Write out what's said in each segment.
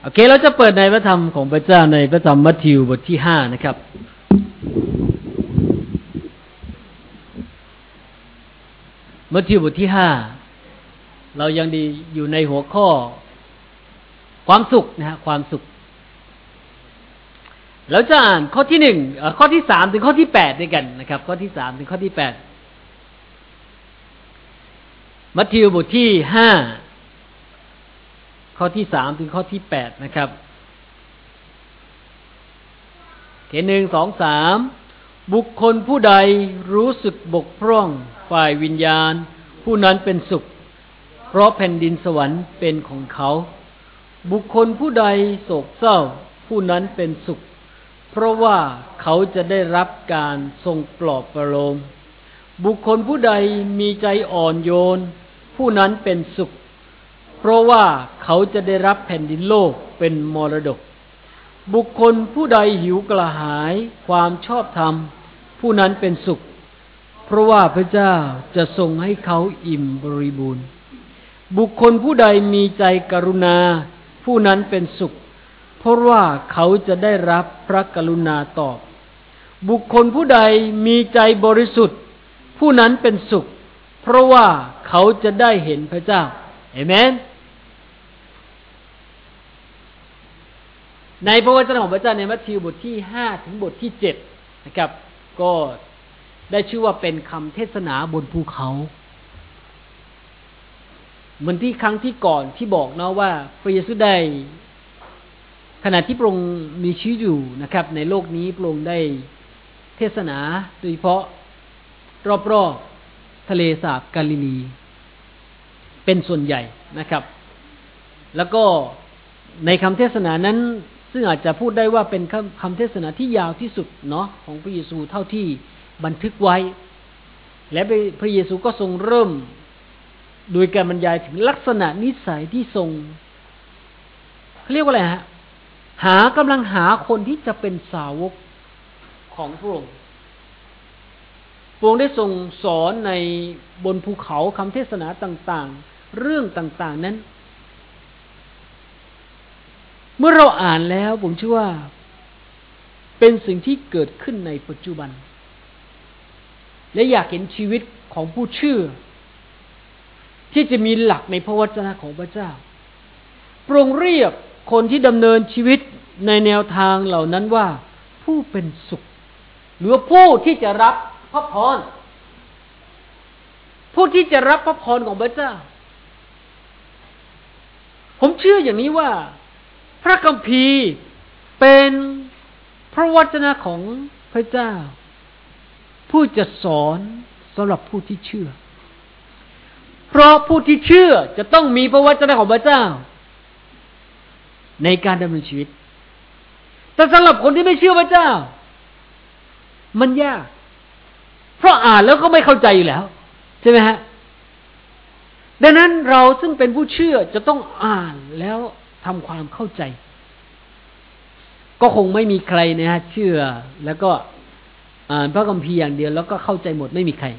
โอเคเราจะเปิดในพระธรรมของพระเจ้าในพระธรรมมัทธิวบทที่5นะครับมัทธิวบทที่5เรายังดีอยู่ในหัวข้อความสุขนะฮะความสุขแล้วจะอ่านข้อที่1ข้อที่3ถึงข้อที่8ด้วยกันนะครับข้อที่3ถึงข้อที่8มัทธิวบทที่5ข้อที่3ถึงข้อที่8นะครับ1 2 3บุคคลผู้ใดรู้สึกบกพร่องฝ่ายวิญญาณผู้นั้นเป็นสุขเพราะแผ่นดินสวรรค์เป็นของเขาบุคคลผู้ใดโศกเศร้าผู้นั้นเป็นสุขเพราะว่าเขาจะได้รับการทรงปลอบประโลมบุคคลผู้ใดมีใจอ่อนโยนผู้นั้นเป็นสุขเพราะว่าเขาจะได้รับแผ่นดินโลกเป็นมรดกบุคคลผู้ใดหิวกระหายความชอบธรรมผู้นั้นเป็นสุขเพราะว่าพระเจ้าจะทรงให้เขาอิ่มบริบูรณ์บุคคลผู้ใดมีใจกรุณาผู้นั้นเป็นสุขเพราะว่าเขาจะได้รับพระกรุณาตอบบุคคลผู้ใดมีใจบริสุทธิ์ผู้นั้นเป็นสุขเพราะว่าเขาจะได้เห็นพระเจ้าอาเมนในพระวจนะของพระเจ้าในมัทธิวบทที่5ถึงบทที่7นะครับก็ได้ชื่อว่าเป็นคำเทศนาบนภูเขาเหมือนที่ครั้งที่ก่อนที่บอกเนาะว่าพระเยซูได้ขณะที่พระองค์มีชีวิตอยู่นะครับในโลกนี้พระองค์ได้เทศนาโดยเฉพาะรอบๆทะเลสาบกาลิลีเป็นส่วนใหญ่นะครับแล้วก็ในคำเทศนานั้นซึ่งอาจจะพูดได้ว่าเป็นคำเทศนาที่ยาวที่สุดเนาะของพระเยซูเท่าที่บันทึกไว้และพระเยซูก็ทรงเริ่มโดยการบรรยายถึงลักษณะนิสัยที่ทรงเขาเรียกว่าอะไรฮะกำลังหาคนที่จะเป็นสาวกของพระองค์พระองค์ได้ทรงสอนในบนภูเขาคำเทศนาต่างๆเรื่องต่างๆนั้นเมื่อเราอ่านแล้วผมเชื่อว่าเป็นสิ่งที่เกิดขึ้นในปัจจุบันและอยากเห็นชีวิตของผู้เชื่อที่จะมีหลักในพระวจนะของพระเจ้าพระองค์เรียกคนที่ดำเนินชีวิตในแนวทางเหล่านั้นว่าผู้เป็นสุขหรือผู้ที่จะรับพระพรผู้ที่จะรับพระพรของพระเจ้าผมเชื่ออย่างนี้ว่าพระคัมภีร์เป็นพระวจนะของพระเจ้าผู้จะสอนสำหรับผู้ที่เชื่อเพราะผู้ที่เชื่อจะต้องมีพระวจนะของพระเจ้าในการดำเนินชีวิตแต่สำหรับคนที่ไม่เชื่อพระเจ้ามันยากเพราะอ่านแล้วก็ไม่เข้าใจอยู่แล้วใช่ไหมฮะดังนั้นเราซึ่งเป็นผู้เชื่อจะต้องอ่านแล้วทำความเข้าใจก็คงไม่มีใครนะฮะเชื่อแล้วก็อ่านพระคัมภีร์อย่างเดียวแล้วก็เข้าใจหมดไม่มีใคร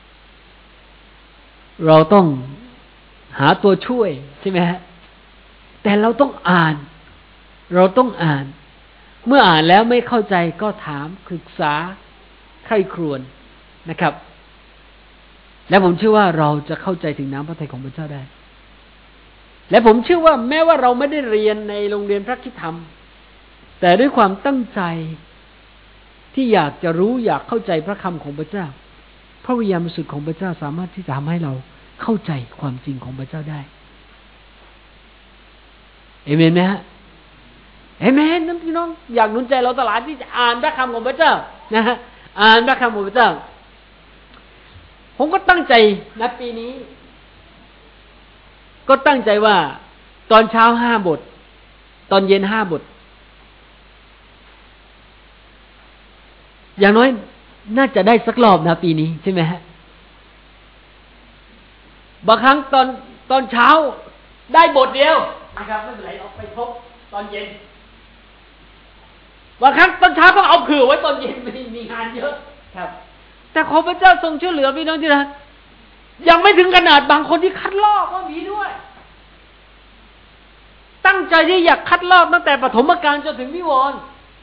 เราต้องหาตัวช่วยใช่ไหมฮะแต่เราต้องอ่านเมื่ออ่านแล้วไม่เข้าใจก็ถามศึกษาใคร่ครวญนะครับและผมเชื่อว่าเราจะเข้าใจถึงน้ำพระทัยของพระเจ้าได้และผมเชื่อว่าแม้ว่าเราไม่ได้เรียนในโรงเรียนพระคิดธรรมแต่ด้วยความตั้งใจที่อยากจะรู้อยากเข้าใจพระคำของพระเจ้าพระวิญญาณบริสุทธิ์ของพระเจ้าสามารถที่จะทำให้เราเข้าใจความจริงของพระเจ้าได้เอเมนไหมฮะเอเมนน้องพี่น้องอยากหนุนใจเราตลอดที่จะอ่านพระคำของพระเจ้านะฮะอ่านพระคำของพระเจ้าผมก็ตั้งใจนะปีนี้ก็ตั้งใจว่าตอนเช้า5 บทตอนเย็น5 บทอย่างน้อยน่าจะได้สักรอบนะปีนี้ใช่ไหมฮะบางครั้งตอนเช้าได้บทเดียวนะครับไม่เป็นไรเอาไปทบตอนเย็นบางครั้งตอนเช้าต้องเอาเผื่อไว้ตอนเย็นมีงานเยอะครับแต่ขอพระเจ้าทรงช่วยเหลือพี่น้องที่รักยังไม่ถึงขนาดบางคนที่คัดลอกก็มีด้วยตั้งใจใจที่อยากคัดลอกตั้งแต่ปฐมกาลจนถึงนิวรณ์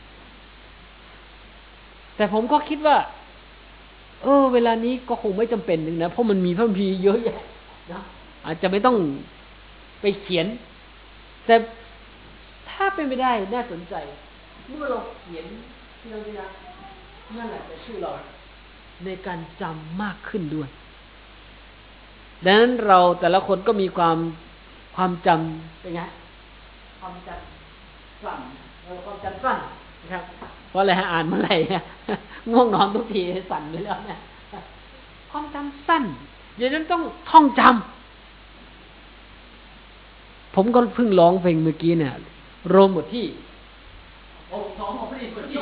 แต่ผมก็คิดว่าเวลานี้ก็คงไม่จำเป็นนึงนะเพราะมันมีพระคัมภีร์เยอะแยะนะอาจจะไม่ต้องไปเขียนแต่ถ้าเป็นไปได้น่าสนใจเมื่อเราเขียนที่เราได้นั่นแหละจะช่วยเราในการจำมากขึ้นด้วยดังนั้นเราแต่ละคนก็มีความจำเป็นไงความจำสั้นความจำสั้นนะครับเพราะอะไรฮะอ่านเมื่อไหร่ง่วงนอนทุกทีสั่นไปแล้วเนี่ยความจำสั้นอย่างนั้นต้องท่องจำผมก็เพิ่งร้องเพลงเมื่อกี้เนี่ยโรมบทที่2ของพระบทที่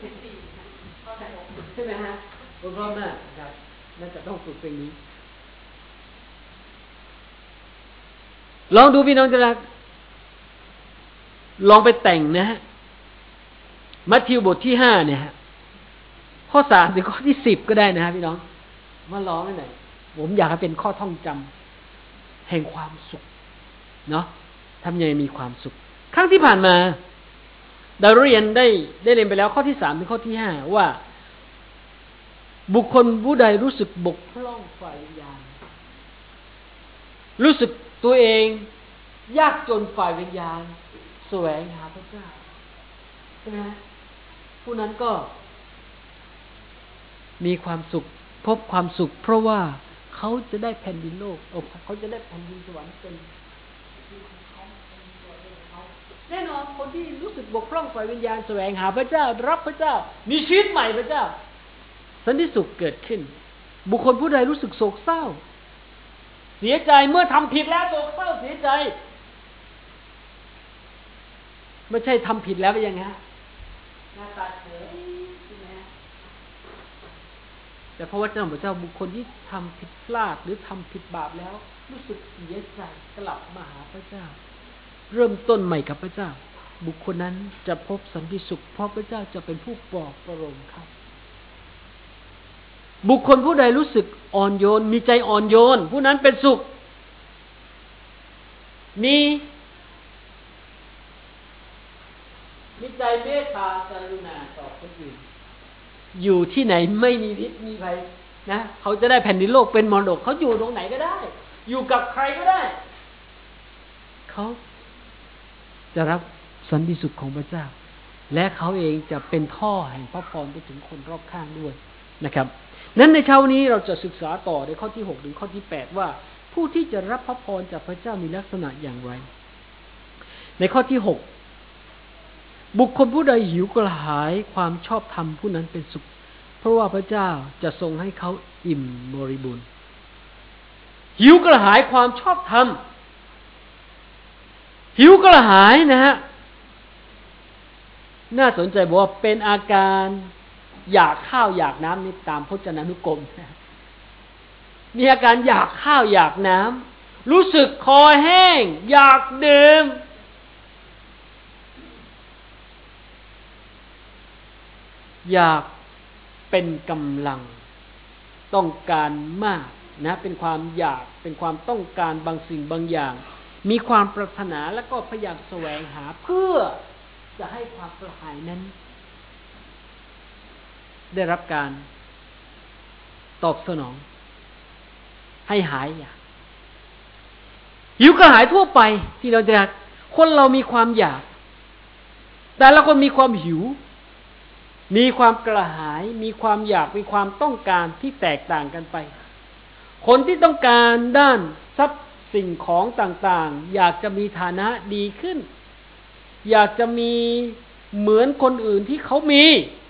ใช่ไหมฮะรอบหน้าครับน่าจะต้องฝึกเพลงนี้ลองดูพี่น้องจะลองไปแต่งนะฮะมัทธิวบทที่5เนี่ยฮะข้อ3ถึงข้อที่10ก็ได้นะฮะพี่น้องมาลองให้หน่อยผมอยากให้เป็นข้อท่องจำแห่งความสุขเนาะทำยังไงมีความสุขครั้งที่ผ่านมาได้เรียนไปแล้วข้อที่3ถึงข้อที่5ว่าบุคคลผู้ใดรู้สึกบกพร่องฝ่ายวิญญาณรู้สึกตัวเองยากจนฝ่ายวิญญาณแสวงหาพระเจ้าใช่ไหมผู้นั้นก็มีความสุขพบความสุขเพราะว่าเขาจะได้แผ่นดินโลกเขาจะได้แผ่นดินสวรรค์เป็นแน่นอนคนที่รู้สึกบกพร่องฝ่ายวิญญาณแสวงหาพระเจ้ารับพระเจ้ามีชีวิตใหม่พระเจ้าสันติสุขเกิดขึ้นบุคคลผู้ใดรู้สึกโศกเศร้าเสียใจเมื่อทำผิดแล้วโศกเศร้าเสียใจไม่ใช่ทำผิดแล้วไปยังไงหน้าตาเฉยใช่ไหมแต่พระวจนะของพระเจ้าบุคคลที่ทำผิดพลาดหรือทำผิดบาปแล้วรู้สึกเสียใจกลับมาหาพระเจ้าเริ่มต้นใหม่กับพระเจ้าบุคคลนั้นจะพบสันติสุขเพราะพระเจ้าจะเป็นผู้ปลอบประโลมครับบุคคลผู้ใดรู้สึกอ่อนโยนมีใจอ่อนโยนผู้นั้นเป็นสุขมีใจเมตตากรุณาต่อคนอื่นอยู่ที่ไหนไม่มีพิษมีภัยนะเขาจะได้แผ่นดินโลกเป็นมรดกเขาอยู่ตรงไหนก็ได้อยู่กับใครก็ได้เขาจะรับสันติสุขของพระเจ้าและเขาเองจะเป็นท่อแห่งพระพรไปถึงคนรอบข้างด้วยนะครับนั้นในเช้านี้เราจะศึกษาต่อในข้อที่6ถึงข้อที่8ว่าผู้ที่จะรับพระพรจากพระเจ้ามีลักษณะอย่างไรในข้อที่6บุคคลผู้ใดหิวกระหายความชอบธรรมผู้นั้นเป็นสุขเพราะว่าพระเจ้าจะทรงให้เขาอิ่มบริบูรณ์หิวกระหายความชอบธรรมหิวกระหายนะฮะน่าสนใจบอกว่าเป็นอาการอยากข้าวอยากน้ำนี่ตามพจนานุกรมมีอาการอยากข้าวอยากน้ำรู้สึกคอแห้งอยากดื่มอยากเป็นกำลังต้องการมากนะเป็นความอยากเป็นความต้องการบางสิ่งบางอย่างมีความปรารถนาแล้วก็พยายามแสวงหาเพื่อจะให้ความกระหายนั้นได้รับการตอบสนองให้หายอยากหิวกระหายทั่วไปที่เราจะคนเรามีความอยากแต่ละคนมีความหิวมีความกระหายมีความอยากมีความต้องการที่แตกต่างกันไปคนที่ต้องการด้านทรัพย์สิ่งของต่างๆอยากจะมีฐานะดีขึ้นอยากจะมีเหมือนคนอื่นที่เขามี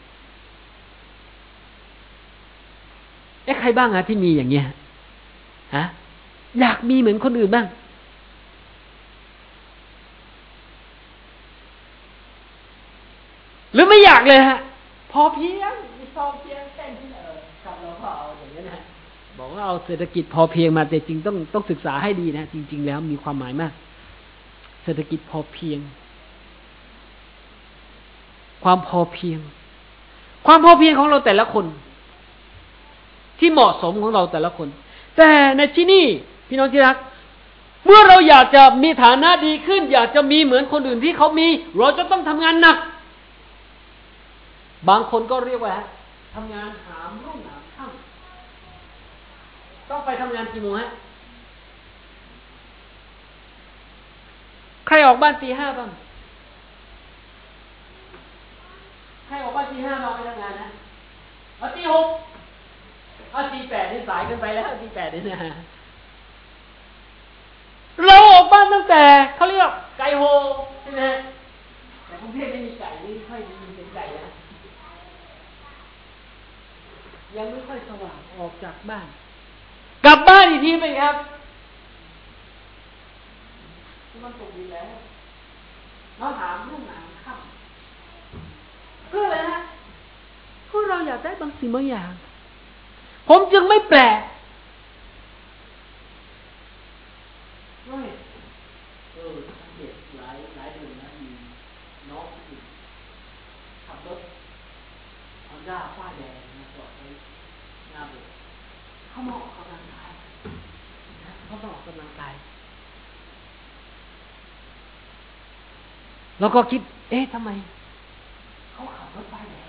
ใครบ้างที่มีอย่างเงี้ยฮะอยากมีเหมือนคนอื่นบ้างหรือไม่อยากเลยฮะพอเพียงมีพอเพียงแค่นี้ครับเราก็เอาอย่างนี้นะบอกว่าเอาเศรษฐกิจพอเพียงมาแต่จริงต้องศึกษาให้ดีนะจริงๆแล้วมีความหมายมากเศรษฐกิจพอเพียงความพอเพียงของเราแต่ละคนที่เหมาะสมของเราแต่ละคนแต่ในที่นี่พี่น้องที่รักเมื่อเราอยากจะมีฐานะดีขึ้นอยากจะมีเหมือนคนอื่นที่เขามีเราจะต้องทำงานหนักบางคนก็เรียกว่าทำงานหามรุ่งหามค่ำต้องไปทำงานกี่โมงฮะใครออกบ้านตี 5บ้างใครออกบ้านตี 5มาไปทำงานนะเอาตี 6เอาตี 8นี่สายเกินไปแล้วตี 8นี่นะเราออกบ้านตั้งแต่เขาเรียกไก่โฮใช่ไหมแต่กรุงเทพไม่มีไก่ไม่ค่อยมีเป็นไก่นะยังไม่ค่อยสว่างออกจากบ้านกลับบ้านอีกทีไปครับมันตกดีแล้วเราถามลูกหนามค่ำเพื่ออะไรนะเพราะเราอยากได้บางสิ่งบางอย่างผมจึงไม่แปลกสังเกตหลายเดือนนะมีน้องที่ขับรถเอาหน้าป้ายแดงมาจอดไว้หน้าโบสถ์เขามาออกกำลังกายแล้วก็คิดทำไมเขาขับรถป้ายแดง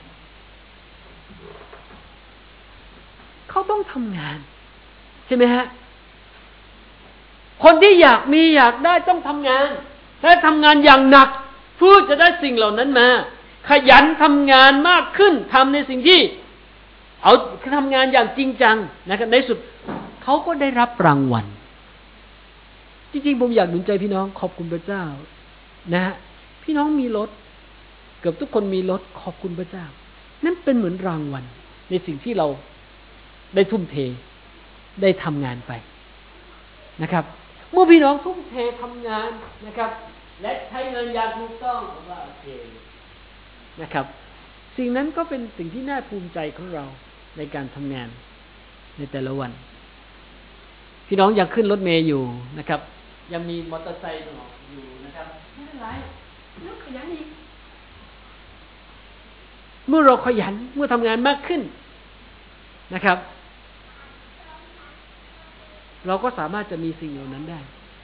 เขาต้องทำงานใช่ไหมฮะคนที่อยากมีอยากได้ต้องทำงานและทำงานอย่างหนักเพื่อจะได้สิ่งเหล่านั้นมาขยันทำงานมากขึ้นทำในสิ่งที่เอาทำงานอย่างจริงจังนะครับในสุดเขาก็ได้รับรางวัลจริงๆผมอยากหนุนใจพี่น้องขอบคุณพระเจ้านะฮะพี่น้องมีรถเกือบทุกคนมีรถขอบคุณพระเจ้านั่นเป็นเหมือนรางวัลในสิ่งที่เราได้ทุ่มเทได้ทำงานไปนะครับเมื่อพี่น้องทุ่มเททำงานนะครับและใช้เงินอย่างถูกต้องว่าโอเคนะครับสิ่งนั้นก็เป็นสิ่งที่น่าภูมิใจของเราในการทำงานในแต่ละวันพี่น้องอยากขึ้นรถเมล์อยู่นะครับยังมีมอเตอร์ไซค์อยู่นะครับไม่เป็นไรเราขยันอีกเมื่อเราขยันเมื่อทำงานมากขึ้นนะครับเราก็สามารถจะมีสิ่งเหล่านั้นได้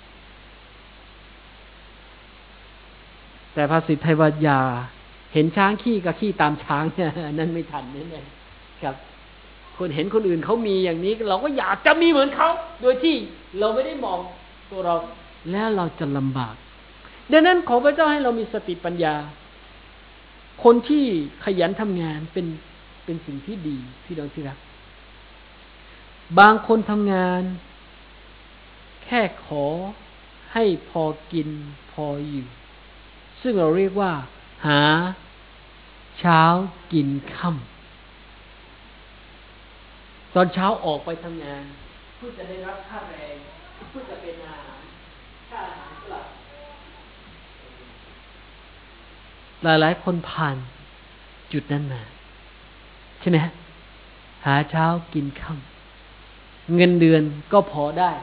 แต่ภาษิตไทยว่าอย่าเห็นช้างขี้ก็ขี้ตามช้างเนี่ยนั่นไม่ทันแน่ๆครับคนเห็นคนอื่นเขามีอย่างนี้เราก็อยากจะมีเหมือนเขาโดยที่เราไม่ได้มองตัวเราแล้วเราจะลำบากดังนั้นขอพระเจ้าให้เรามีสติปัญญาคนที่ขยันทำงานเป็นสิ่งที่ดีพี่น้องที่รักบางคนทำงานแค่ขอให้พอกินพออยู่ซึ่งเราเรียกว่าหาเช้ากินค่ำตอนเช้าออกไปทำงานเพื่อจะได้รับค่าแรงเพื่อจะเป็นอาหารค่าอาหารกลับหลายคนผ่านจุดนั้นมาใช่ไหมฮะหาเช้ากินค่ำเงินเดือนก็พอได้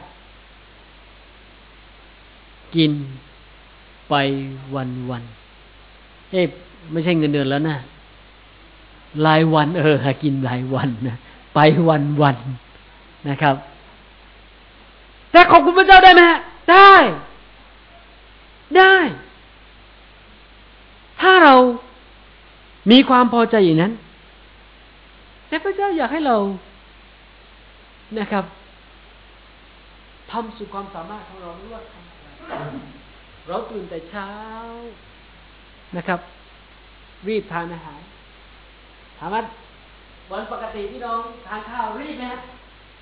กินไปวันไม่ใช่เงินเดือนแล้วนะรายวันกินรายวันนะไปวันนะครับแต่ขอบคุณพระเจ้าได้ไหมได้ถ้าเรามีความพอใจอย่างนั้นแต่พระเจ้าอยากให้เรานะครับทำสุดความสามารถของเราไม่ว่าเราตื่นแต่เช้านะครับรีบทานอาหารถามว่าวันปกติพี่น้องทานข้าวรีบไหมฮะ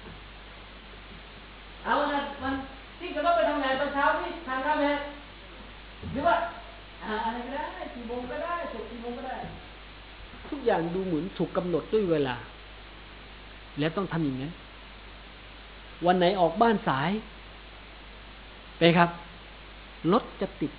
เอาละวันที่จะต้องไปทำงานตอนเช้ารีบทานข้าวไหมหรือว่าอะไรก็ได้กี่โมงก็ได้สุดกี่โมงก็ได้ทุกอย่างดูเหมือนถูกกำหนดด้วยเวลาแล้วต้องทำอย่างนั้นวันไหนออกบ้านสายไปครับรถจะติด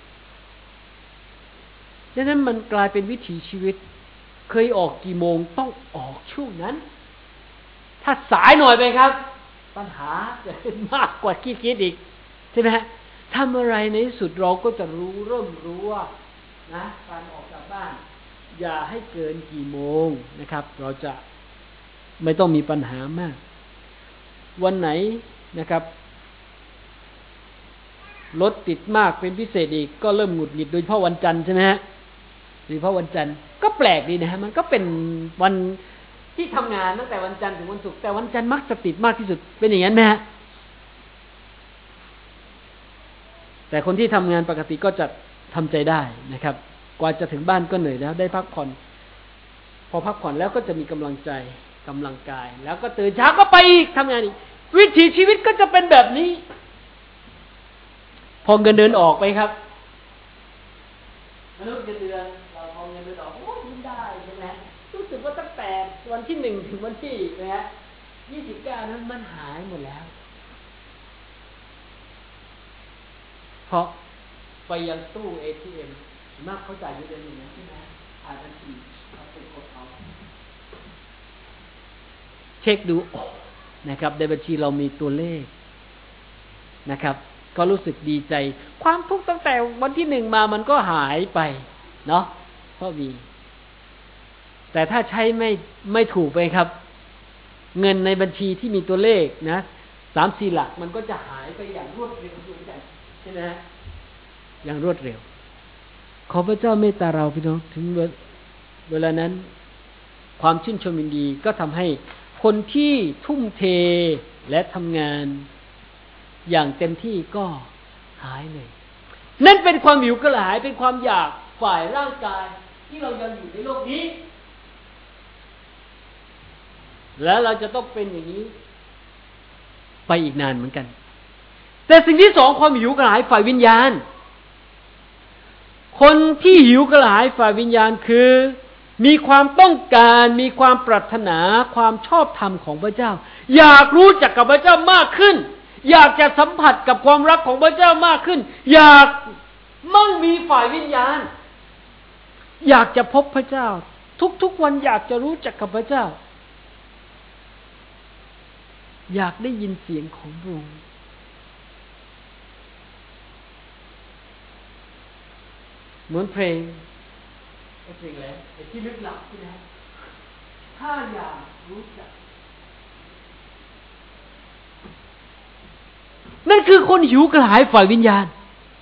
ดังนั้นมันกลายเป็นวิถีชีวิตเคยออกกี่โมงต้องออกช่วงนั้นถ้าสายหน่อยไปครับปัญหาจะเป็นมากกว่าคิดอีกใช่ไหมฮะทำอะไรในที่สุดเราก็จะเริ่มรู้ว่านะการออกจากบ้านอย่าให้เกินกี่โมงนะครับเราจะไม่ต้องมีปัญหามากวันไหนนะครับรถติดมากเป็นพิเศษอีกก็เริ่มหงุดหงิดโดยเฉพาะวันจันทร์ใช่ไหมฮะโดยเฉพาะวันจันทร์ก็แปลกดีนะฮะมันก็เป็นวันที่ทำงานตั้งแต่วันจันทร์ถึงวันศุกร์แต่วันจันทร์มักจะติดมากที่สุดเป็นอย่างนั้นไหมฮะแต่คนที่ทำงานปกติก็จะทำใจได้นะครับกว่าจะถึงบ้านก็เหนื่อยแล้วได้พักผ่อนพอพักผ่อนแล้วก็จะมีกำลังใจกำลังกายแล้วก็ตื่นเช้าก็ไปอีกทำงานอีกวิถีชีวิตก็จะเป็นแบบนี้พอเงินเดือนออกไปครับมนุษย์เงินเดือนเราพอเงินเดือนออกโอ้ยิ้มได้ใช่ไหมรู้สึกว่าตั้งแต่วันที่1ถึงวันที่นะฮะ29นั้นมันหายหมดแล้วเพราะไปยังตู้ ATM มากเขาจ่ายเงินเดือนอยู่นะใช่ไหมผ่านทันทีเขาเป็นกดเอาเช็คดูนะครับในบัญชีเรามีตัวเลขนะครับก็รู้สึกดีใจความทุกข์ตั้งแต่วันที่1มามันก็หายไปเนาะเพราะมีแต่ถ้าใช้ไม่ถูกไปครับเงินในบัญชีที่มีตัวเลขนะ3-4 หลักมันก็จะหายไปอย่างรวดเร็วใช่ไหมฮะอย่างรวดเร็วขอพระเจ้าเมตตาเราพี่น้องถึงเวลานั้นความชื่นชมยินดีก็ทำให้คนที่ทุ่มเทและทำงานอย่างเต็มที่ก็หายเลยนั่นเป็นความหิวกระหายเป็นความอยากฝ่ายร่างกายที่เรายังอยู่ในโลกนี้และเราจะต้องเป็นอย่างนี้ไปอีกนานเหมือนกันแต่สิ่งที่สองความหิวกระหายฝ่ายวิญญาณคนที่หิวกระหายฝ่ายวิญญาณคือมีความต้องการมีความปรารถนาความชอบธรรมของพระเจ้าอยากรู้จักกับพระเจ้ามากขึ้นอยากจะสัมผัสกับความรักของพระเจ้ามากขึ้นอยากมั่งมีฝ่ายวิญญาณอยากจะพบพระเจ้าทุกๆวันอยากจะรู้จักกับพระเจ้าอยากได้ยินเสียงของพระองค์เหมือนเพลงแล้วแต่ที่ลึกลับใช่ไหมถ้าอยากรู้จักนั่นคือคนหิวกระหายฝ่ายวิญญาณ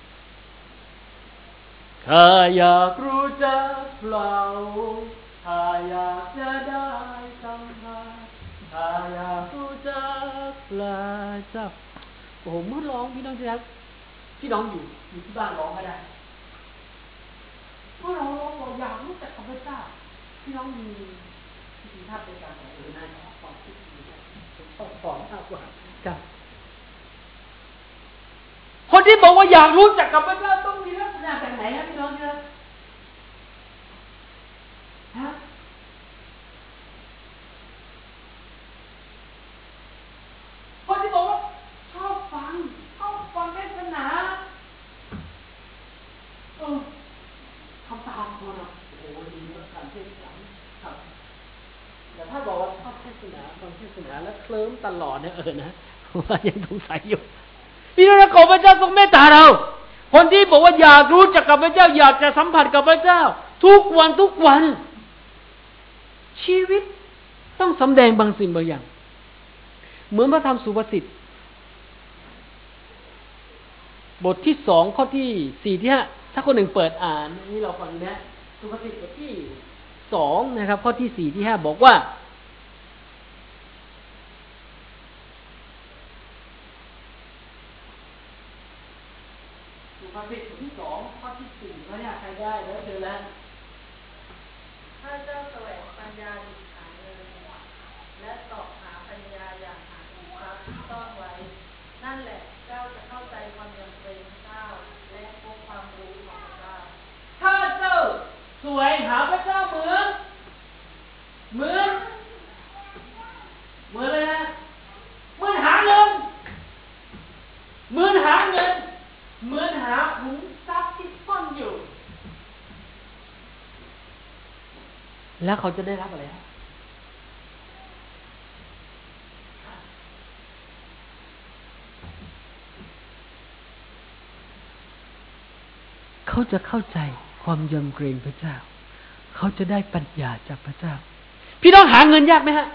ถ้าอยากรู้จักเราถ้าอยากจะได้สัมผัสถ้าอยากรู้จักพระเจ้าโอ้โหเมื่อร้องพี่น้องครับพี่น้องอยู่ที่บ้านร้องก็ได้เมื่อเราบอกอยากรู้จักพระเจ้าพี่น้องมีที่ท่าเป็นการของนายของความคิดดีต้องสอนมากกว่าครับคนที่บอกว่าอยากรู้จักกับพระเจ้าต้องมีลักษณะแบบไหนครับพี่น้องครับฮะคนที่บอกว่าชอบฟังเทศนาทำตามคนอ่ะโอ้ดีมากการเทศนาครับแต่ถ้าบอกว่าชอบเทศนาฟังเทศนาแล้วเคลิ้มตลอดเนี่ยนะว่ายังสงสัยอยู่พี่น้องขอพระเจ้าทรงเมตตาเราคนที่บอกว่าอยากรู้จักกับพระเจ้าอยากจะสัมผัสกับพระเจ้าทุกวันชีวิตต้องสำแดงบางสิ่งบางอย่างเหมือนพระธรรมสุภาษิตบทที่2ข้อที่4ที่5ถ้าคนหนึ่งเปิดอ่านนี่เราฟังนะสุภาษิตบทที่2นะครับข้อที่4ที่5บอกว่าสุภาษิตบทที่2ข้อที่4เขาเนี่ยใครได้แล้วเจอแล้วถ้าเจ้าแสวงปัญญาดิบหาเงินและสอบหาปัญญาอย่างหาทรัพย์ซ่อนไว้นั่นแหละเจ้าจะเข้าใจความยำเกรงพระเจ้าและพบความรู้ของพระเจ้าถ้าเจ้าแสวงหาพระเจ้าเหมือนเลยนะเหมือนหาเงินเหมือนหาขุมทรัพย์ที่ซ่อนอยู่แล้วเขาจะได้รับอะไรเขาจะเข้าใจความยำเกรงพระเจ้าเขาจะได้ปัญญาจากพระเจ้าพี่น้องหาเงินยากไหมฮะ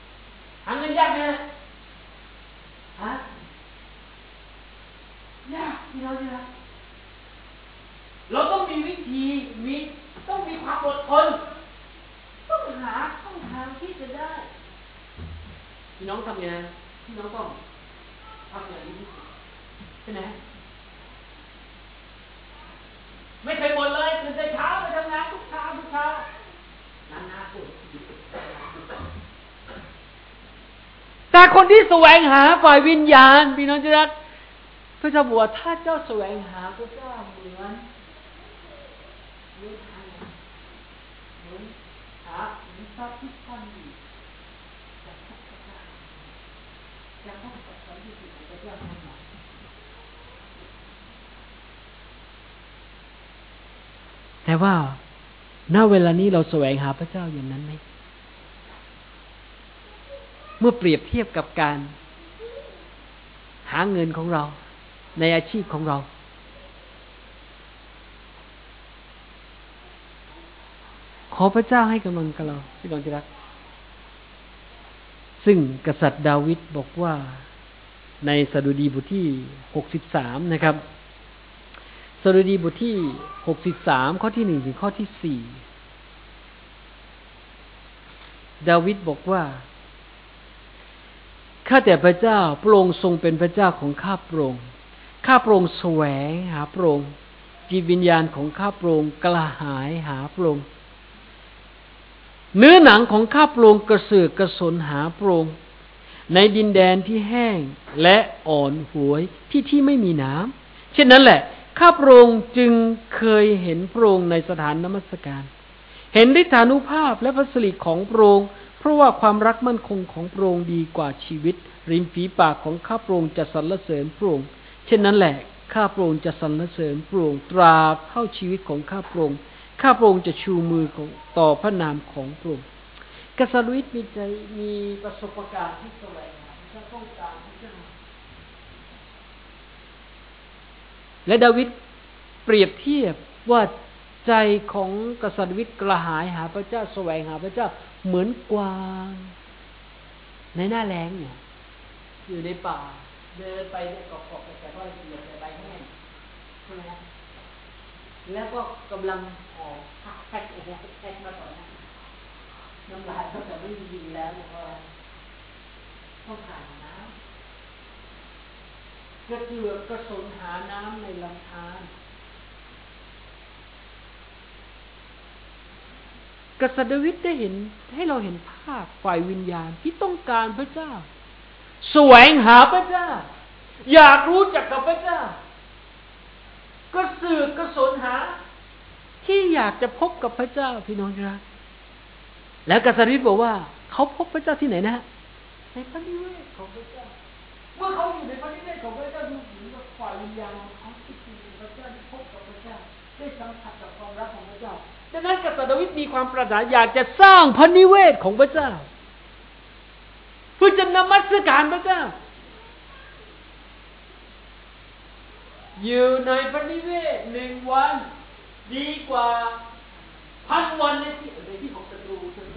หาเงินยากไหมฮะยากที่เราจะเราต้องมีวิธีต้องมีความอดทนต้องหาช่องทางที่จะได้พี่น้องทำยังไงพี่น้องต้องทำอย่างนี้ที่สุดใช่ไหมไม่เคยบ่นเลยตื่นแต่เช้าไปทำงานทุกเช้านานๆพูดแต่คนที่แสวงหาฝ่ายวิญญาณพี่น้องจะรักพระเจ้าบอกว่าถ้าเจ้าแสวงหาพระเจ้าเหมือนหาหินทรัพย์ที่ซ่อนอยู่จะพบพระเจ้าจะพบกับสันติสุขของพระเจ้าทั้งหมดแต่ว่าณเวลานี้เราแสวงหาพระเจ้าอย่างนั้นไหมเมื่อเปรียบเทียบกับการหาเงินของเราในอาชีพของเราขอพระเจ้าให้กำลังกับเราพี่น้องที่รักซึ่งกษัตริย์ดาวิดบอกว่าในสดุดีบทที่63นะครับสดุดีบทที่63ข้อที่1ถึงข้อที่4ดาวิดบอกว่าข้าแต่พระเจ้าพระองค์ทรงเป็นพระเจ้าของข้าพระองค์ข้าพระองค์แสวงหาพระองค์จิตวิญญาณของข้าพระองค์กระหายหาพระองค์เนื้อหนังของข้าพระองค์กระเสือกกระสนหาพระองค์ในดินแดนที่แห้งและอ่อนหวยที่ไม่มีน้ำเช่นนั้นแหละข้าพระองค์จึงเคยเห็นพระองค์ในสถานนมัสการเห็นฤทธานุภาพและพระสิริของพระองค์เพราะว่าความรักมั่นคงของพระองค์ดีกว่าชีวิตริมฝีปากของข้าพระองค์จะสรรเสริญพระองค์เช่นนั้นแหละข้าพระองค์จะสรรเสริญพระองค์ตราบเท่าชีวิตของข้าพระองค์ข้าพระองค์จะชูมือต่อพระนามของพระองค์กษัตริย์ดาวิดมีประสบการณ์ที่แสวงหาพระเจ้าต้องการพระเจ้าและดาวิดเปรียบเทียบว่าใจของกษัตริย์ดาวิดกระหายหาพระเจ้าแสวงหาพระเจ้าเหมือนกวางในหน้าแล้งเนี่ยอยู่ในป่าเดินไปเนี่ยเกาะๆแต่ว่าเหยียบใบแห้งใช่ไหมแล้วก็กำลังออกแพ็คมาก่อนนะน้ำลายก็จะไม่ดีแล้วเพราะต้องการน้ำกระเจือกกระสนหาน้ำในลำธารกษัตริย์ดาวิดได้เห็นให้เราเห็นภาพฝ่ายวิญญาณที่ต้องการพระเจ้าแสวงหาพระเจ้าอยากรู้จักกับพระเจ้ากระเสือกกระสนหาที่อยากจะพบกับพระเจ้าพี่น้องรักแล้วกษัตริย์ดาวิดบอกว่าเขาพบพระเจ้าที่ไหนนะในพระนิเวศของพระเจ้าเมื่อเขาอยู่ในพระนิเวศของพระเจ้าดูถึงกับฝ่ายวิญญาณของเขาที่คือพระเจ้าที่พบกับพระเจ้าได้สัมผัสกับความรักของพระเจ้าดังนั้นกษัตริย์ดาวิดมีความปรารถนาอยากจะสร้างพระนิเวศของพระเจ้าเพื่อจะนมัสการพระเจ้าอยู่ในพระนิเวศ1 วันดีกว่า1,000 วันในที่ของศัตรู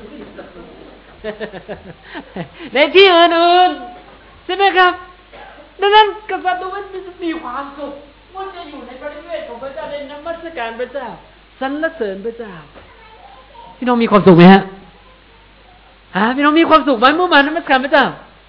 ในที่อื่นๆใช่ไหมครับดังนั้นกษัตริย์ดาวิดมีความสุขว่าจะอยู่ในพระนิเวศของพระเจ้าได้นมัสการพระเจ้าสรรเสริญพระเจ้าพี่น้องมีความสุขไหมฮะพี่น้องมีความสุขไหมเมื่อมานมัสการพระเจ้า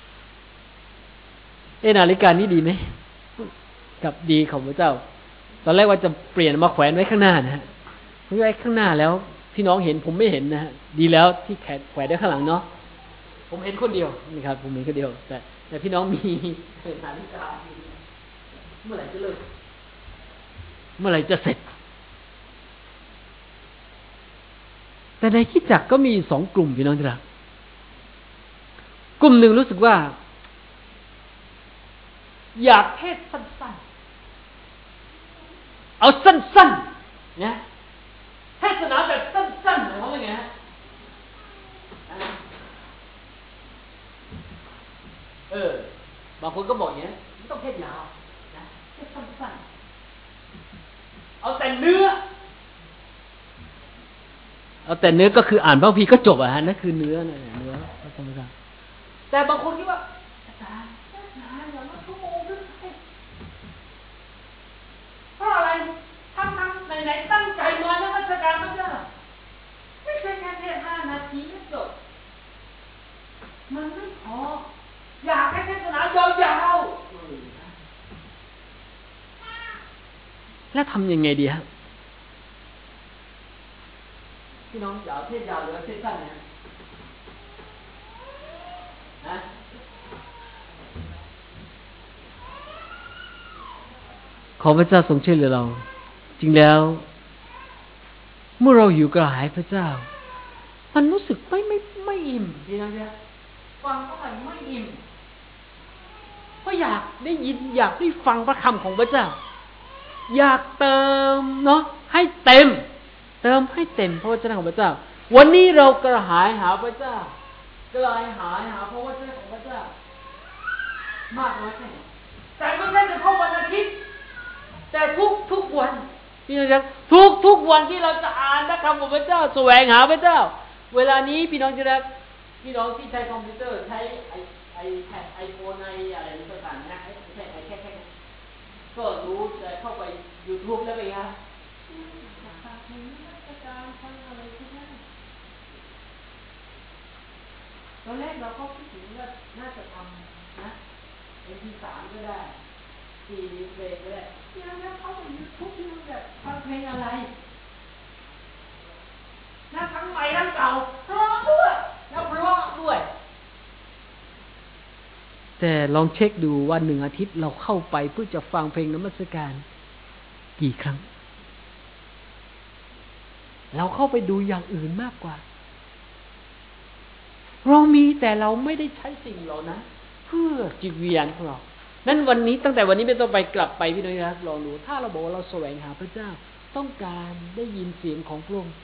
นาฬิกานี้ดีไหมกับดีของพระเจ้าตอนแรกว่าจะเปลี่ยนมาแขวนไว้ข้างหน้านะฮะไว้ข้างหน้าแล้วพี่น้องเห็นผมไม่เห็นนะฮะดีแล้วที่แขวนไว้ข้างหลังเนาะผมเห็นคนเดียวนี่ครับผมเห็นคนเดียวแต่พี่น้องมีนาฬิกาเมื่อไหร่จะเลิกเมื่อไหร่จะเสร็จแต่ในคริสตจักรก็มี2 กลุ่มพี่น้องที่รักกลุ่มหนึ่งรู้สึกว่าอยากเทศสั้นๆเอาสั้นๆนะเทศนาแบบสั้นๆหมายความว่าไงฮะบางคนก็บอกอย่างนี้ไม่ต้องเทศยาวนะเทศสั้นๆเอาแต่เนื้อก็คืออ่านพระคัมภีร์ก็จบนั่นคือเนื้อธรรมดาแต่บางคนคิดว่าอาจารย์อย่างนั้นชั่วโมงนึงแล้วทำยังไงดีฮะพี่น้องอย่าเทศยาวหรือเทศสั้นนะขอพระเจ้าทรงช่วยเหลือเราจริงแล้วเมื่อเราอยู่กระหายพระเจ้ามันรู้สึกไม่อิ่มพี่น้องเนี่ยฟังเท่าไหร่ไม่อิ่มก็อยากได้ยินอยากได้ฟังพระคำของพระเจ้าอยากเติมเนาะให้เต็มให้เต็มพระวจนะของพระเจ้าวันนี้เรากระหายหาพระเจ้ากระหายหาพระวจนะของพระเจ้ามากน้อยแค่ไหนแต่ไม่ใช่เฉพาะวันอาทิตย์แต่ทุกวันพี่น้องครับทุกวันที่เราจะอ่านพระคำของพระเจ้าแสวงหาพระเจ้าเวลานี้พี่น้องจะได้พี่น้องที่ใช้คอมพิวเตอร์ใช้ไอโฟนอะไรต่างๆนะไม่ใช่แค่ก็รู้จะเข้าไป YouTube แล้วไปฮะตอนแรกเราก็คิดถึงว่าน่าจะทำนะMP3 ก็ได้4 เพลงก็ได้ที่เราเข้าไป YouTube ที่เราแบบฟังเพลงอะไรนะทั้งใหม่ทั้งเก่าเพราะด้วยแล้วเพราะด้วยแต่ลองเช็คดูว่า1 อาทิตย์เราเข้าไปเพื่อจะฟังเพลงนมัสการกี่ครั้งเราเข้าไปดูอย่างอื่นมากกว่าเรามีแต่เราไม่ได้ใช้สิ่งเหล่านั้นเพื่อจิตวิญญาณของเรานั้นวันนี้ตั้งแต่วันนี้เป็นต้นไปกลับไปพี่น้องครับลองดูถ้าเราบอกว่าเราแสวงหาพระเจ้าต้องการได้ยินเสียงของพระองค์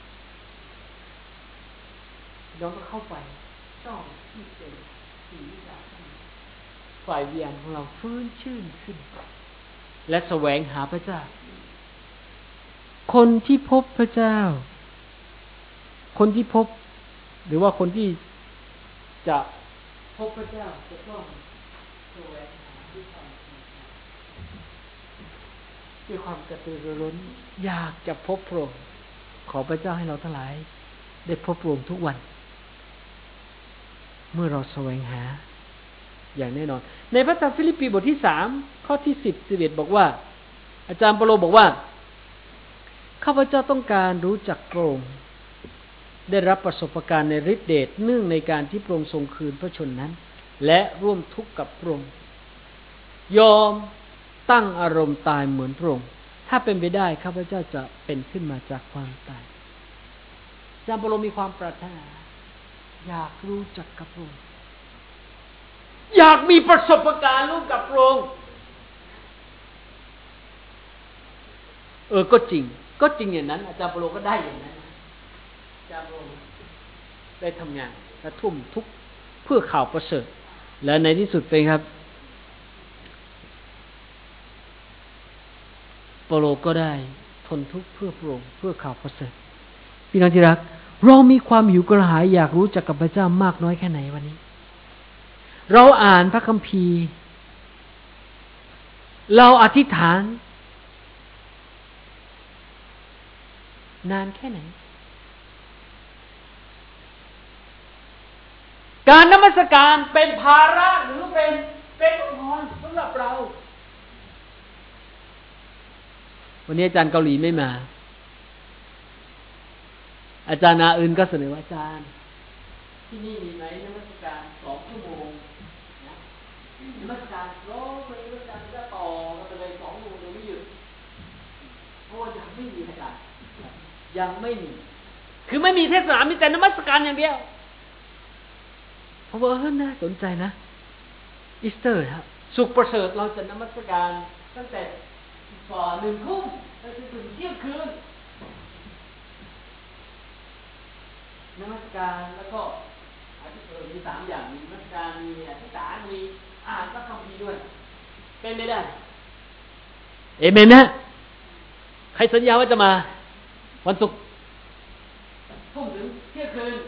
เราก็เข้าไปจ้องที่เป็นสิ่งที่ฝ่ายวิญญาณของเราฟื้นชื่นขึ้นและแสวงหาพระเจ้าคนที่พบพระเจ้าคนที่พบหรือว่าคนที่จะพบพระเจ้าจะต้องแสวงหาด้วยความกระตือรือร้นอยากจะพบพระองค์ขอพระเจ้าให้เราทั้งหลายได้พบพระองค์ทุกวันเมื่อเราแสวงหาอย่างแน่นอนในพระธรรมฟิลิปปีบทที่3ข้อที่10 11บอกว่าอาจารย์เปโตรบอกว่าข้าพเจ้าต้องการรู้จักพระองค์ได้รับประสบการณ์ในฤทธิเดชเนื่องในการที่พระองค์ทรงคืนพระชนนั้นและร่วมทุกข์กับพระองค์ยอมตั้งอารมณ์ตายเหมือนพระองค์ถ้าเป็นไปได้ข้าพเจ้าจะเป็นขึ้นมาจากความตายอาจารย์เปโตรมีความปรารถนาอยากรู้จักกับพระองค์อยากมีประสบการณ์ร่วมกับพระองค์ก็จริงอย่างนั้นอาจารย์เปโตรก็ได้อย่างนั้นอาจารย์เปโตรได้ทำงานและทุ่มทุกเพื่อข่าวประเสริฐและในที่สุดเป็นครับเปโตรก็ได้ทนทุกข์เพื่อพระองค์เพื่อข่าวประเสริฐพี่น้องที่รักเรามีความหิวกระหายอยากรู้จักกับพระเจ้ามากน้อยแค่ไหนวันนี้เราอ่านพระคัมภีร์เราอธิษฐานนานแค่ไหนการนมัสการเป็นภาระหรือเป็นพรสำหรับเราวันนี้อาจารย์เกาหลีไม่มาอาจารย์นาอื่นก็เสนอว่าอาจารย์ที่นี่มีไหมนมัสการ2 ชั่วโมงนะนมัสการร้องเพลงนมัสการจะต่อกันไปเลย2 ชั่วโมงโดยไม่หยุดเพราะว่ายังไม่มีอาจารย์ยังไม่มีคือไม่มีเทศนามีแต่นมัสการอย่างเดียวเพราะว่าน่าสนใจนะอีสเตอร์ครับสุขประเสริฐเราจะนมัสการตั้งแต่1 ทุ่มไปถึงเที่ยงคืนนมัสการแล้วก็มี3 อย่างมีนมัสการมีอธิษฐานมีอ่านพระคัมภีร์ด้วยเป็นไม่ได้เอเมนนะใครสัญญาว่าจะมาวันศุกร์ทุ่มถึงเที่ยงคืน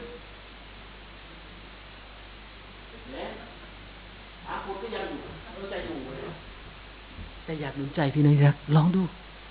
และหาคนก็ยังอยู่เราจะอยู่แต่อยากหนุนใจพี่น้องรักลองดู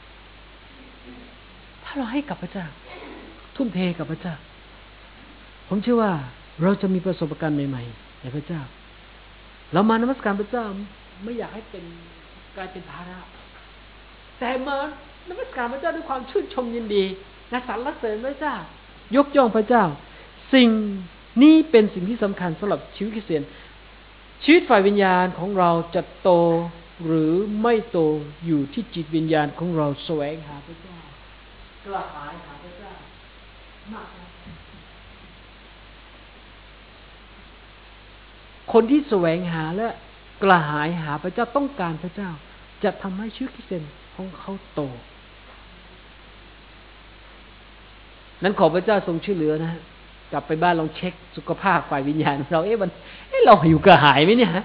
ถ้าเราให้กับพระเจ้าทุ่มเทกับพระเจ้าผมเชื่อว่าเราจะมีประสบการณ์ใหม่ๆในพระเจ้าเรามานมัสการพระเจ้าไม่อยากให้เป็นกลายเป็นภาระแต่มานมัสการพระเจ้าด้วยความชื่นชมยินดีนะสรรเสริญพระเจ้ายกย่องพระเจ้าสิ่งนี้เป็นสิ่งที่สำคัญสำหรับชีวิตคริสเตียนชีวิตฝ่ายวิญญาณของเราจะโตหรือไม่โตอยู่ที่จิตวิญญาณของเราแสวงหาพระเจ้ากระหายหาพระเจ้ามากนะคนที่แสวงหาและกระหายหาพระเจ้าต้องการพระเจ้าจะทำให้ชีวิตคริสเตียนของเขาโตนั้นขอพระเจ้าทรงช่วยเหลือนะกลับไปบ้านลองเช็คสุขภาพฝ่ายวิญญาณเราเราอยู่กระหายไหมเนี่ยฮะ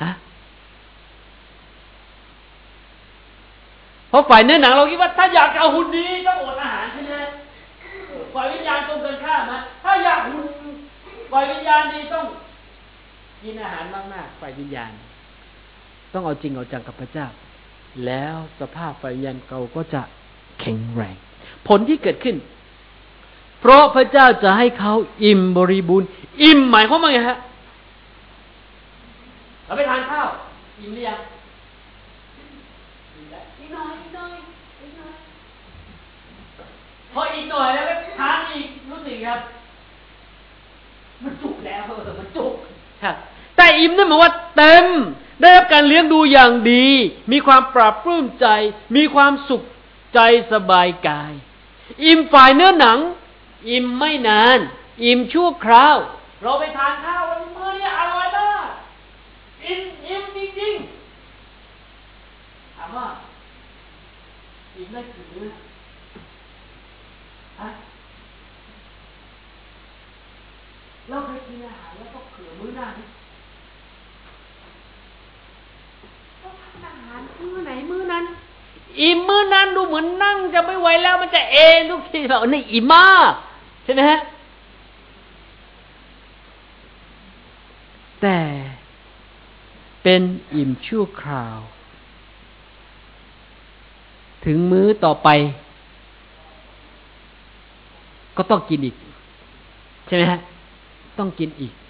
เพราะฝ่ายเนื้อหนังเราคิดว่าถ้าอยากเอาหุ่นดีต้องอดอาหารใช่ไหมฝ่ายวิญญาณตรงกันข้ามนะถ้าอยากหุ่นฝ่ายวิญญาณดีต้องกินอาหารมากๆฝ่ายวิญญาณต้องเอาจริงเอาจังกับพระเจ้าแล้วสภาพฝ่ายวิญญาณเราก็จะแข็งแรงผลที่เกิดขึ้นเพราะพระเจ้าจะให้เขาอิ่มบริบูรณ์อิ่มหมายความว่าไงฮะเราไปทานข้าวอิ่มหรือยังอีกหน่อยพออีกหน่อยแล้วก็ทานอีกรู้สึกครับมันจุกแล้วมันจุกครับแต่อิ่มนั่นหมายว่าเต็มได้รับการเลี้ยงดูอย่างดีมีความปราบปลื้มใจมีความสุขใจสบายกายอิ่มฝ่ายเนื้อหนังอิ่มไม่นานอิ่มชั่วคราวเราไปทานข้าววันมื้อนี้อร่อยมากอิ่มจริงๆถามว่าอิ่มได้กี่มื้อเราเคยกินอาหารแล้วก็เผื่อมื้อหน้านี่เราทานอาหารมื้อไหนมื้อนั้นอิ่มมื้อนั้นดูเหมือนนั่งจะไม่ไหวแล้วมันจะเอนทุกทีแบบนี่อิ่มมากใช่ไหมฮะแต่เป็นอิ่มชั่วคราวถึงมื้อต่อไปก็ต้องกินอีกใช่ไหมฮะต้องกินอีก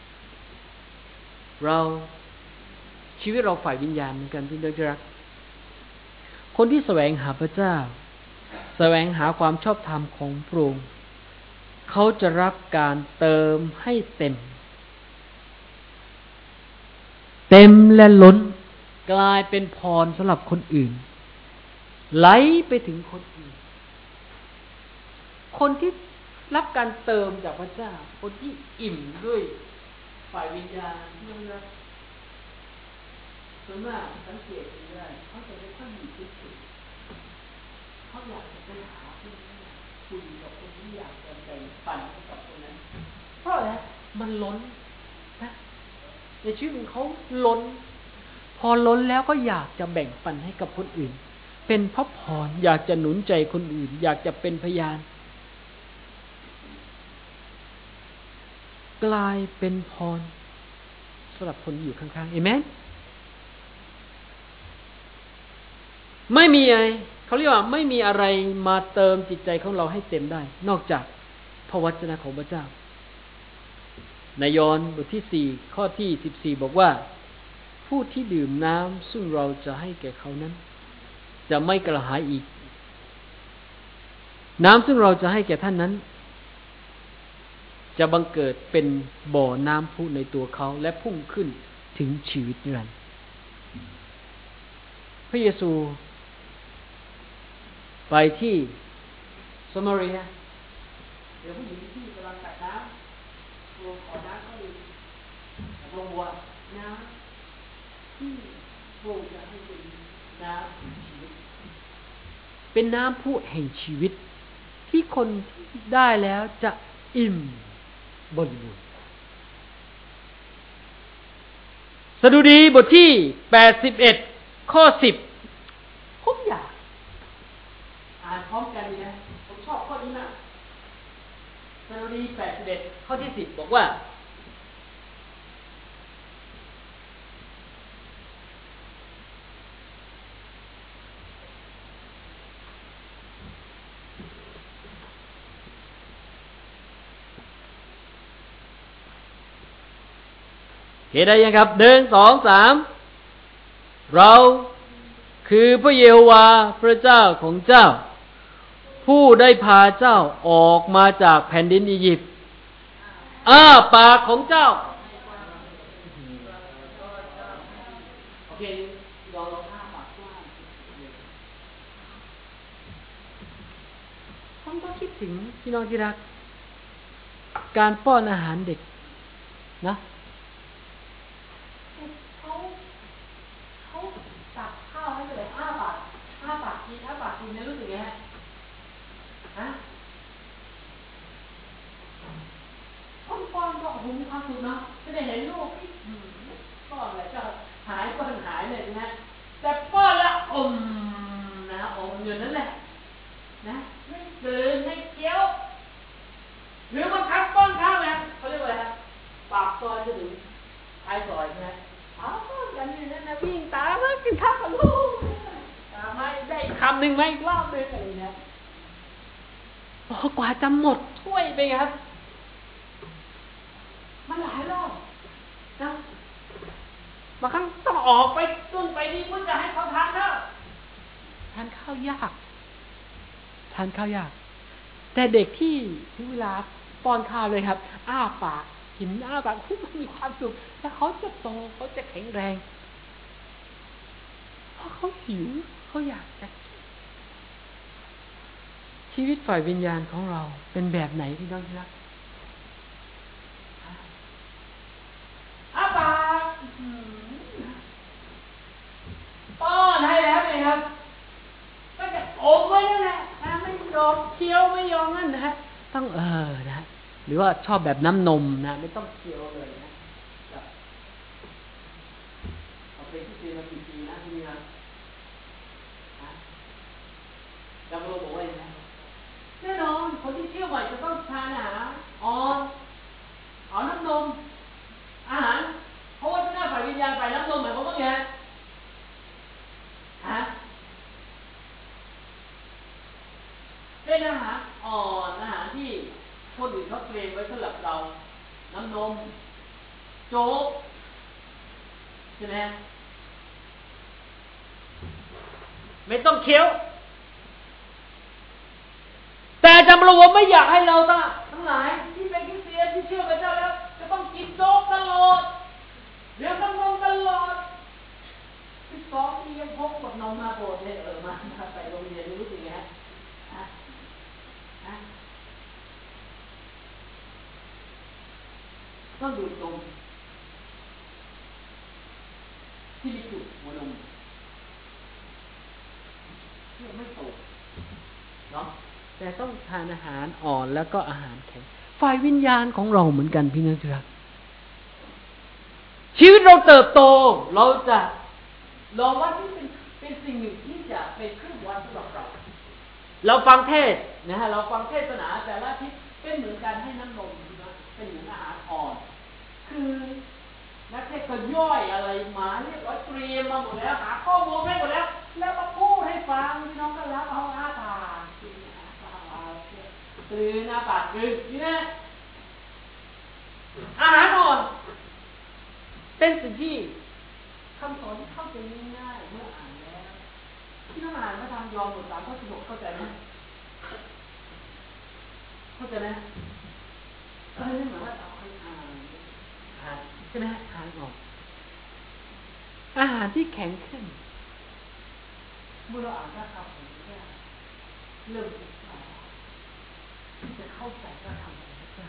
เราชีวิตเราฝ่ายวิญญาณเหมือนกันที่เราจะรักคนที่แสวงหาพระเจ้าแสวงหาความชอบธรรมของพระองค์เขาจะรับการเติมให้เต็มและล้นกลายเป็นพรสำหรับคนอื่นไหลไปถึงคนอื่นคนที่รับการเติมจากพระเจ้าคนที่อิ่มด้วยฝ่ายวิญญาณนั่นนะส่วนมากสังเกตได้เขาจะไม่ค่อยมีคิดถึงเขาอยากจะไปหาคนนี้คุยกับคนนี้อยากจะแบ่งปันกับคนนั้นเพราะอะไรมันล้นนะในชีวิตของเขาล้นพอล้นแล้วก็อยากจะแบ่งปันให้กับคนอื่นเป็นพระพรอยากจะหนุนใจคนอื่นอยากจะเป็นพยานกลายเป็นพรสำหรับคนอยู่ข้างๆเอเมนไม่มีอะไรเขาเรียกว่าไม่มีอะไรมาเติมจิตใจของเราให้เต็มได้นอกจากพระวจนะของพระเจ้าในยอห์นบทที่4ข้อที่14บอกว่าผู้ที่ดื่มน้ำซึ่งเราจะให้แก่เขานั้นจะไม่กระหายอีกน้ำซึ่งเราจะให้แก่ท่านนั้นจะบังเกิดเป็นบ่อน้ำพุในตัวเขาและพุ่งขึ้นถึงชีวิตนิรันดร์พระเยซูไปที่ซามารีเดี๋ยวผู้หญิงที่กำลังตักน้ำลงขอน้ำเขาดื่มลงวัวน้ำที่พระองค์จะให้เป็นน้ำแห่งชีวิตเป็นน้ำพุแห่งชีวิตที่คนที่ได้แล้วจะอิ่มบริบูรณ์สดุดีบทที่81ข้อ10ผมอยากอ่านพร้อมกันนะผมชอบข้อนี้นะสดุดี81ข้อที่10บอกว่าเห็นได้ยังครับ1 2 3เราคคือพระเยโฮวาห์พระเจ้าของเจ้าผู้ได้พาเจ้าออกมาจากแผ่นดินอียิปต์ปากของเจ้าโอเคลองปากกว้างผมก็คิดถึงพี่น้องที่รักการป้อนอาหารเด็กนะเขาตักข้าวให้เลย5 บาทกิน5 บาทกินเนี่ยรู้สึกไงฮะป้อนก็โอ้โหมีความสุขเนาะจะได้เห็นลูกป้อนอะไรก็หายเลยนะแต่ป้อนแล้วนะอยู่นั่นแหละนะไม่เดินไม่เคี้ยวหรือมันคับป้อนข้าวนะเขาเรียกว่าอะไรปากซอยจะถึงท้ายซอยใช่ไหมกันอยู่นั่นนะวิ่งตามมากินข้าวกับลูกไม่ได้คำหนึ่งไหมอีกรอบหนึ่งอะไรนะกว่าจะหมดถ้วยไปครับมันหลายรอบนะบางครั้งต้องออกไปต้นไปนี่เพื่อจะให้เขาทานข้าวยากแต่เด็กที่ถึงเวลาป้อนข้าวเลยครับปากกินปากมันมีความสุขแล้วเขาจะโตเขาจะแข็งแรงเพราะเขาหิวเขาอยากจะชีวิตฝ่ายวิญญาณของเราเป็นแบบไหนพี่น้องที่รักปากป้อนให้แล้วเลยครับก็จะอมไว้นั่นแหละไม่ยอมเคี้ยวไม่ยอมนั่นนะต้องนะหรือว่าชอบแบบน้ำนมนะไม่ต้องเคี้ยวเลยนะเอาไปที่เรียนมากี่ปีนะที่นี่นะเราบอกว่าอย่างไรแน่นอนคนที่เชื่อว่าจะต้องทานอาหารน้ำนมอาหารเพราะว่าที่หน้าฝ่ายวิญญาณฝ่ายน้ำนมหมายความว่าไงเป็นอาหารอ่อนอาหารที่คนอื่นเขาเตรียมไว้สำหรับเราน้ำนมโจ๊กใช่ไหมไม่ต้องเคี้ยวแต่อาจารย์บรมไม่อยากให้เราทั้งหลายที่เป็นคริสเตียนที่เชื่อพระเจ้าแล้วจะต้องกินโจ๊กตลอดเดี๋ยวต้องนมตลอดที่2ที่ยังพกขวดนมมาโบสถ์เนี่ยมาไปโรงเรียนรู้สึกไงต้องดูดนมที่มีจุดหัวนมไม่โตเนาะแต่ต้องทานอาหารอ่อนแล้วก็อาหารแข็งฝ่ายวิญญาณของเราเหมือนกันพี่น้องครับชีวิตเราเติบโตเราจะลองว่าที่เป็นสิ่งหนึ่งที่จะเป็นเครื่องวัดสำหรับเราฟังเทศนะฮะเราฟังเทศนาแต่ละอาทิตย์เป็นเหมือนการให้น้ำนมนะเป็นเหมือนอาหารอ่อนคือนักเทศก็ย่อยอะไรมาเรียกว่าเตรียมมาหมดแล้วหาข้อมูลให้หมดแล้วมาพูดให้ฟังพี่น้องก็รับเอาปากตื่นปากตื่นนี่นะอาหารอ่อนเป็นสิ่งที่คำสอนที่เข้าใจง่ายเมื่ออ่านแล้วที่น้องอ่านพระธรรมยอห์นบท 3 ข้อ 16เข้าใจไหมไม่เหมือนว่าเราเคยอ่านใช่ไหมอ่านออกอาหารที่แข็งขึ้นเมื่อเราอ่านพระธรรมเริ่มศึกษาจะเข้าใจพระธรรม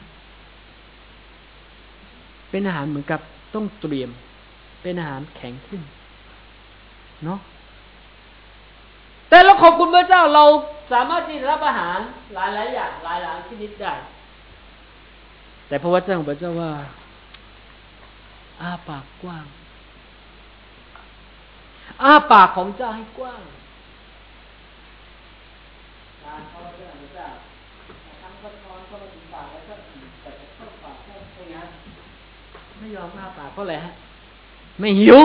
เป็นอาหารเหมือนกับต้องเตรียมเป็นอาหารแข็งขึ้นเนาะแต่เราขอบคุณพระเจ้าเราสามารถที่จะรับอาหารหลายๆอย่างหลายๆชนิดได้แต่พระวจนะของพระเจ้าว่าปากกว้างปากของเจ้าให้กว้างการเขาเรื่องพระเจ้าทั้งก็นอนก็มาถึงปากแล้วก็แต่จะเข้าปากได้ไงไม่ยอมปากเพราะอะไรฮะไม่หิว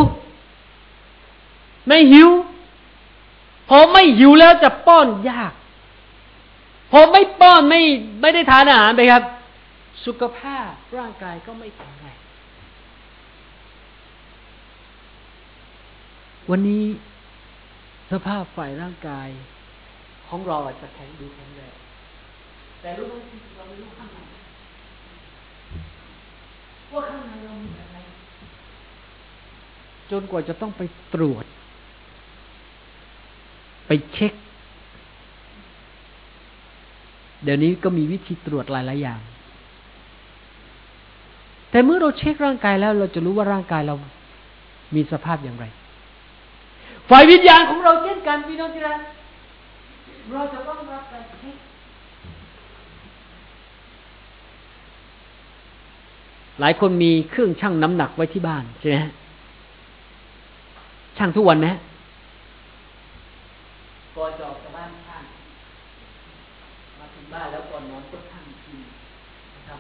พอไม่หิวแล้วจะป้อนยากพอไม่ป้อนไม่ได้ทานอาหารไปครับสุขภาพร่างกายก็ไม่แข็งแรงวันนี้สภาพฝ่ายร่างกายของเราอาจจะแข็งแรงแต่รู้ไหมเราไม่รู้ข้างในว่าข้างในเรามีอะไรจนกว่าจะต้องไปตรวจไปเช็คเดี๋ยวนี้ก็มีวิธีตรวจหลายๆอย่างแต่เมื่อเราเช็คร่างกายแล้วเราจะรู้ว่าร่างกายเรามีสภาพอย่างไรฝ่ายวิญญาณของเราเช่นกันพี่น้องที่รักเราจะต้องรับการเช็คหลายคนมีเครื่องชั่งน้ำหนักไว้ที่บ้านใช่ไหมฮะชั่งทุกวันไหมก่อนจะออกจากบ้านชั่งมาถึงบ้านแล้วก่อนนอนก็ชั่งทีนะครับ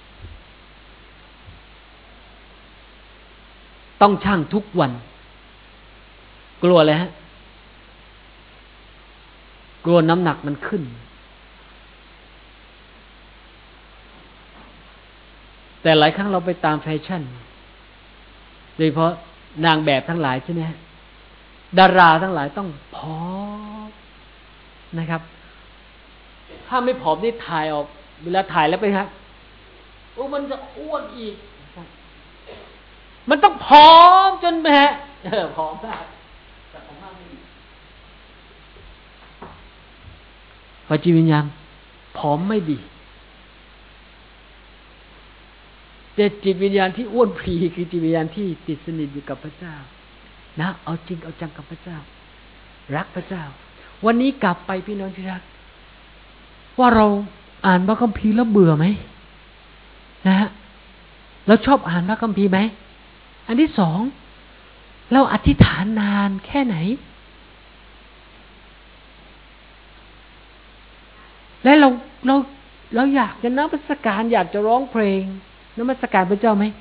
ต้องชั่งทุกวันกลัวเลยฮะกลัวน้ำหนักมันขึ้นแต่หลายครั้งเราไปตามแฟชั่นโดยเฉพาะนางแบบทั้งหลายใช่ไหมฮะดาราทั้งหลายต้องผอมนะครับถ้าไม่ผอมนี่ถ่ายออกเวลาถ่ายแล้วไปครับโอ้มันจะอ้วนอีกมันต้องผอมจนแม่ผอมมากแต่ผอมมากไม่ดีฝ่ายจิตวิญญาณผอมไม่ดีแต่จิตวิญญาณที่อ้วนพรีคือจิตวิญญาณที่ติดสนิทอยู่กับพระเจ้านะเอาจริงเอาจังกับพระเจ้ารักพระเจ้าวันนี้กลับไปพี่น้องที่รักว่าเราอ่านพระคัมภีร์แล้วเบื่อไหมนะฮะเราชอบอ่านพระคัมภีร์ไหมอันที่สองเราอธิษฐานนานแค่ไหนและเราอยากจะนมัสการอยากจะร้องเพลงนมัสการพระเจ้าไหม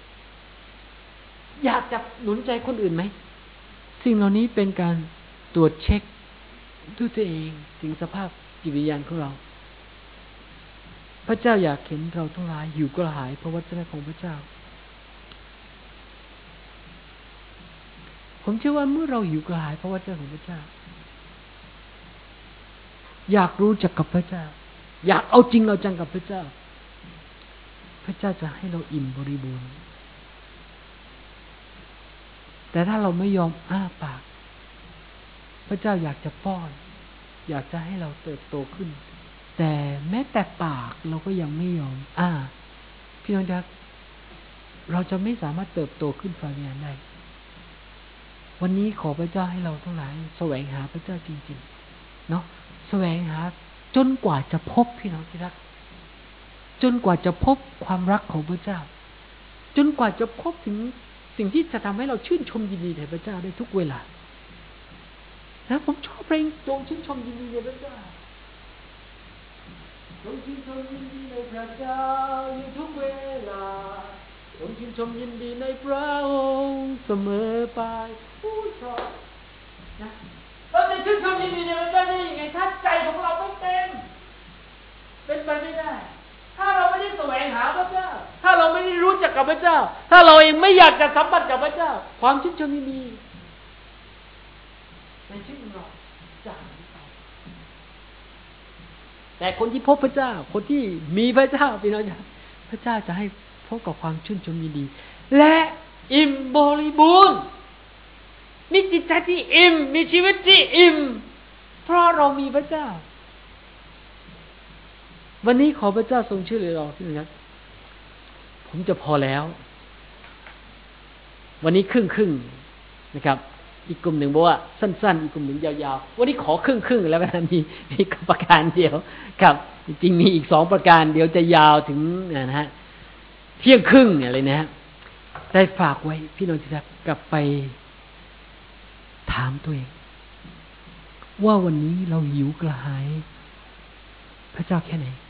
อยากจะหนุนใจคนอื่นไหมสิ่งเหล่านี้เป็นการตรวจเช็คด้วยตัวเองถึงสภาพจิตวิญญาณของเราพระเจ้าอยากเห็นเราทั้งหลายหิวกระหายพระวจนะของพระเจ้าผมเชื่อว่าเมื่อเราหิวกระหายพระวจนะของพระเจ้าอยากรู้จักกับพระเจ้าอยากเอาจริงเอาจังกับพระเจ้าพระเจ้าจะให้เราอิ่มบริบูรณ์แต่ถ้าเราไม่ยอมอ้าปากพระเจ้าอยากจะป้อนอยากจะให้เราเติบโตขึ้นแต่แม้แต่ปากเราก็ยังไม่ยอมพี่น้องครับเราจะไม่สามารถเติบโตขึ้นฝ่ายวิญญาณได้วันนี้ขอพระเจ้าให้เราทั้งหลายแสวงหาพระเจ้าจริงๆเนาะแสวงหาจนกว่าจะพบพี่น้องที่รักจนกว่าจะพบความรักของพระเจ้าจนกว่าจะพบถึงสิ่งที่จะทำให้เราชื่นชมยินดีในพระเจ้าได้ทุกเวลานะผมชอบเพลงจงชื่นชมยินดีในพระเจ้าจงชื่นชมยินดีในพระเจ้าอยู่ทุกเวลาจงชื่นชมยินดีในพระองค์เสมอไปผู้ชอบนะเราจะชื่นชมยินดีในพระเจ้าได้ยังไงถ้าใจของเราไม่เต็มเป็นไปไม่ได้ถ้าเราไม่ได้แสวงหาพระเจ้าถ้าเราไม่ได้รู้จักกับพระเจ้าถ้าเราเองไม่อยากจะสัมผัสกับพระเจ้าความชื่นชมยินดีในชีวิตของเราจะหายไปแต่คนที่พบพระเจ้าคนที่มีพระเจ้าพี่น้องพระเจ้าจะให้พบกับความชื่นชมยินดีและอิ่มบริบูรณ์มีจิตใจที่อิ่มมีชีวิตที่อิ่มเพราะเรามีพระเจ้าวันนี้ขอพระเจ้าทรงช่วยเหลือเราพี่น้องครับผมจะพอแล้ววันนี้ครึ่งนะครับอีกกลุ่มหนึ่งบอกว่าสั้นๆอีกกลุ่มหนึ่งยาวๆวันนี้ขอครึ่งแล้วกันมีประการเดียวครับจริงมีอีก2ประการเดี๋ยวจะยาวถึงนะฮะเที่ยงครึ่งอะไรนะฮะได้ฝากไว้พี่น้องที่รักกลับไปถามตัวเองว่าวันนี้เราหิวกระหายพระเจ้าแค่ไหน